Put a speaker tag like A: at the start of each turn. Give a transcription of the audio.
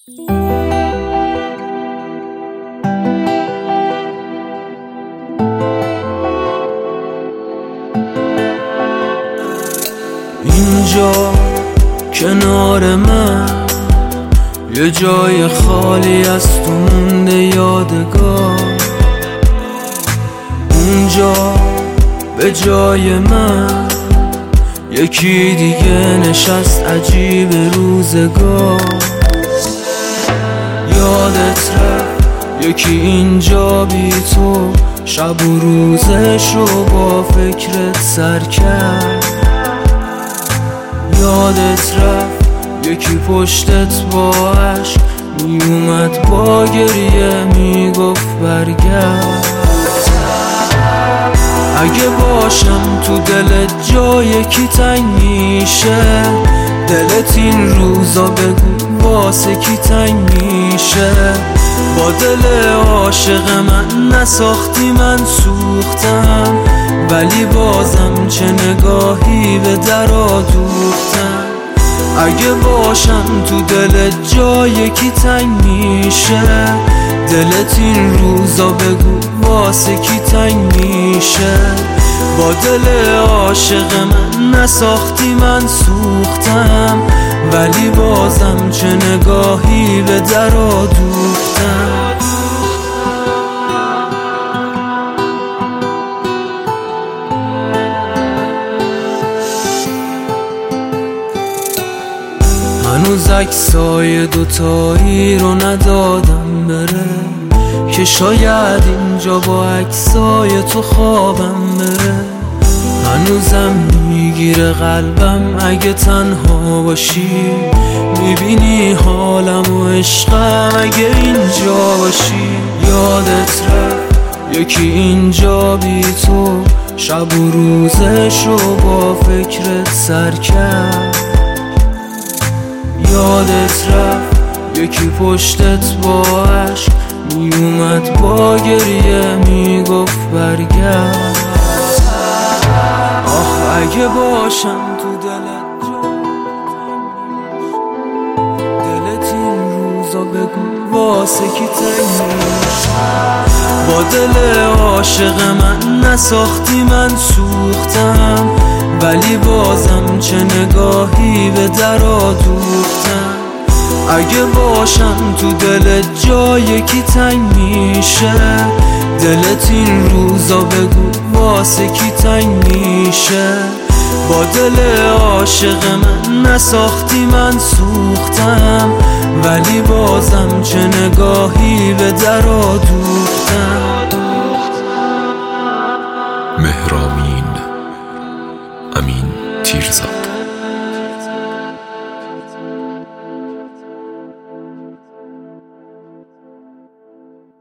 A: اینجا کنار من یه جای خالی از تو مونده یادگار، اونجا به جای من یکی دیگه نشست عجیب روزگار. یادت رفت یکی اینجا بی تو شب و روزشو با فکرت سر کرد. یادت رفت یکی پشتت با عشق میومد با گریه میگفت برگرد. اگه باشم تو دلت جای کی تنگ میشه، دلت این روزا بگو واسه کی تنگ میشه. با دل عاشق من نساختی من سوختم، ولی بازم چه نگاهی به درا دوختم. اگه باشم تو دلت جای کی تنگ میشه، دلت این روزا بگو واسه کی تنگ میشه. با دل عاشق من نساختی من سوختم، ولی بازم چه نگاهی به درا دوختم. هنوز عکسای دوتایی رو ندادم بره، که شاید اینجا با عکسای تو خوابم بره. هنوزم میگیره قلبم اگه تنها باشی، میبینی حالم و عشقم اگه اینجا باشی. یادت رفت یکی اینجا بی تو شب و روزشو با فکرت سر کرد. یادت رفت یکی پشتت با عشق میومد با گریه میگفت برگرد. آخ اگه باشم تو دلت این روزا بگو واسه کی تنگ میشه. با دل عاشق من نساختی من سوختم، ولی بازم چه نگاهی به درا دوختم. اگه باشم تو دلت جای کی تنگ میشه، دلت این روزا بگو واسه کی تنگ میشه. با دل عاشق من نساختی من سوختم، ولی بازم چه نگاهی به درا دوختم.
B: مهرامین امین تیرزاد.